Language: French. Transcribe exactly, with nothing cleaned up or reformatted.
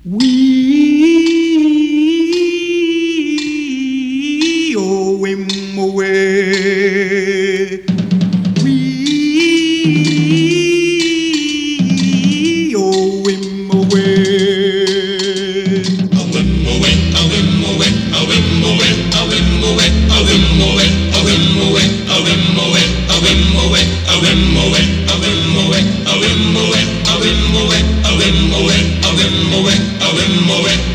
We oh him away. We oh him away. A whim away, a whim away, a whim away, a whim away, a whim away, a whim away, a whim away, a whim away, a whim away, a whim away, a whim away, a whim away, a whim away, a whim away, a whim away.